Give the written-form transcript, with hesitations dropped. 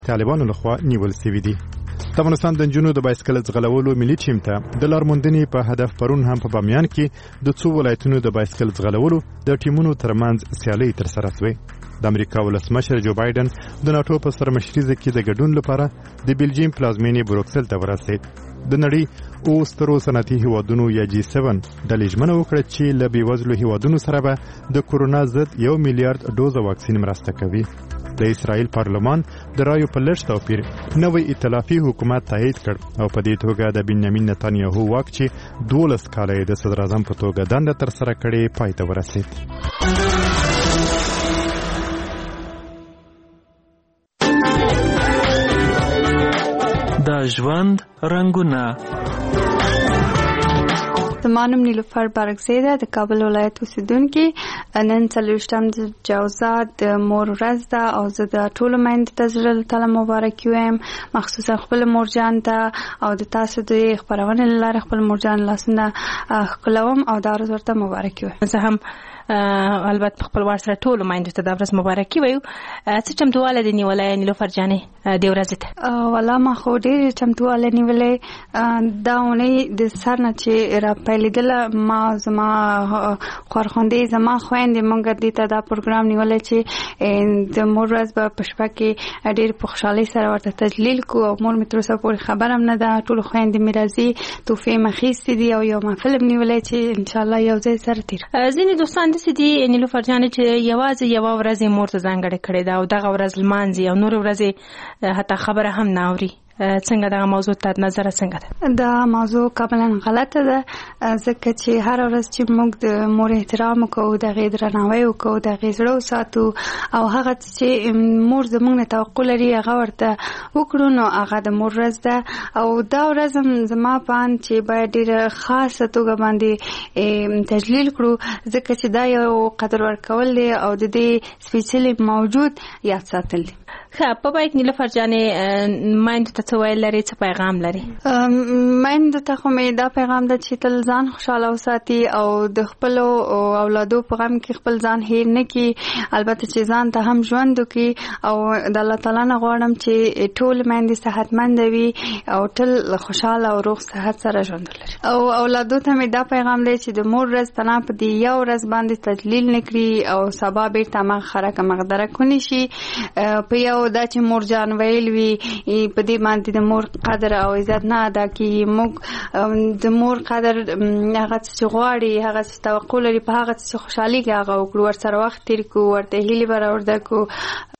طالبانو لخوا نیول شوي دي. د افغانستان د نجونو د بایسکل ځغلولو ملي ټیم ته د لارموندنې په هدف پرون هم په بامیان کې د څو ولایتونو د بایسکل ځغلولو د ټیمونو ترمنځ سیالۍ ترسره شوې. د امریکا ولسمشر جو بایدن د ناتو په سرمشريزه کې د ګډون لپاره د بلجیم پلازمینې بروکسل ته ورسېد. د نړۍ او سترو صنعتي هیوادونو یا G7 د لجمنه وکړه چې له بیوزلو هیوادونو سره به د کورونا ضد 1 میلیارډ ډوز واکسین مرسته کوي. د اسرائیل پارلمان د رایو په لږ توپیر نوې ائتلافي حکومت تایید کړ او په دې توګه د بنیامین نتانیاهو واک چې 12 کاله د صدر اعظم په توګه دنده تر سره کړې پای ته ورسېد. د ژوند رنگونه. زمانم نیلوفر برګزیده د کابل ولایت اوسیدونکي. نن 23 جوزا د مور ورځ ده او زه د ټولو میندو ته زړه له تله مبارکي وایم، مخصوصا خپل مورجان ته او د تاسو د خپرونې له لارې خپل مورجان لاسونه ښکلوم او دا ورځ ورته مبارکي وایم. زه هم البته خپل وار سره ټولو میندو ته د ورځ مبارکي وایم. څه چمتواله دې نیولې نیلوفر جانې د ورځې ته؟ والله ما خو ډېرې چمتواله نیولې. دا اونۍ د سر نه چې را پیلېدله ما زما خورخوندې زما خویندې موږ دې ته دا پروګرام نیولی چې د مور ورځ به په شپه کې ډېر په خوشحالۍ سره ورته تجلیل کړو او مور مې تر اوسه پورې خبره هم نه ده. ټولو خویندې مې راځي، تحفې مې اخیستې دي او یو محفل هم نیولی چې انشاءالله یو ځای سره تېر. ځینې دوستان داسې دي نیلوفر جانې چې یوازې یوه ورځ یې مور ته ځانګړې کړې ده او دغه ورځ لمانځي او نورې ورځې حتی خبره هم نه اوري. څنګه دا موضوع ته نظر څنګه ده؟ دا موضوع کاملا غلطه ده، ځکه چې هر ورځ چې موږ د مور احترام وکړو، د هغې درناوی وکړو، د هغې زړه وساتو او هغه چې مور زموږ نه توقع لري هغه ورته وکړو، نو هغه د مور ورځ ده. او دا ورځ هم زما په اند چې باید ډېره خاصه توګه باندې تجلیل کړو، ځکه چې دا یو قدر ورکول دی او د دې سپېڅلي موجود یاد ساتل دي. ښه، په باید نیلوفر جانې میندو ته څه ویل لري، څه پیغام لري؟ میندو ته خو مې دا پیغام ده چې تل ځان خوشحاله وساتي او د خپلو اولادو په غم کې خپل ځان هیر نه کړي، البته چې ځان ته هم ژوند وکړي. او د الله تعالی نه غواړم چې ټول میندې صحتمنده وي او تل خوشحاله او روغ صحت سره ژوند ولري. او اولادو ته مې دا پیغام دی چې د مور ورځ تنها په دې یو ورځ باندې تجلیل نه کړي او سبا بیرته هماغه خرکه مقدره کونی شي. په یو دا چې مور جان ویل وي په دې باندې د مور قدر او عزت نه ادا کیږي. موږ د مور قدر هغه چې غواړي، هغه چې توقع لري، په هغه چې خوشحالي کې هغه وکړو، ورسره وخت تیر کړو، ورته هیلې برآورده کړو،